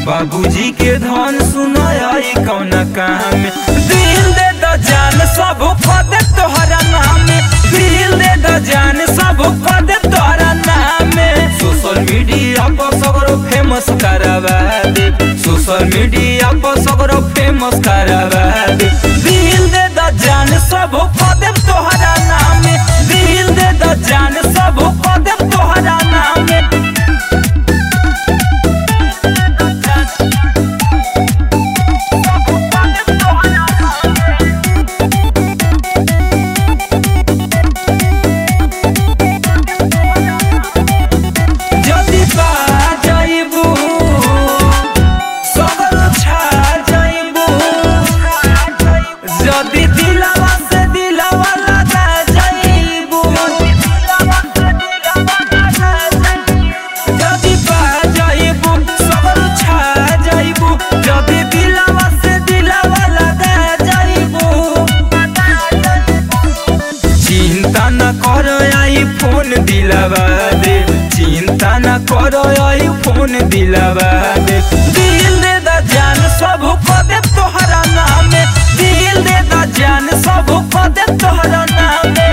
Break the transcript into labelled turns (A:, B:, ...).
A: बाबूजी के धन सुनाई कौन काम में। दिल दे द जान सब पद तोहरा नाम में। दिल दे द जान सब पद तोहरा नाम में। सोशल मीडिया पर सगरो फेमस करवा दे। सोशल मीडिया पर सगरो फेमस करवा दे। दिल दे द जान सब पद तोहरा नाम में। दिल दे द जान सब पद तोहरा नाम में। फोन दिलावा दे, चिंता न करो आई फोन दिलावा दे। दिल दे द जान सब पद तोहरा नाम में। दिल दे द जान सब पद तोहरा नाम में।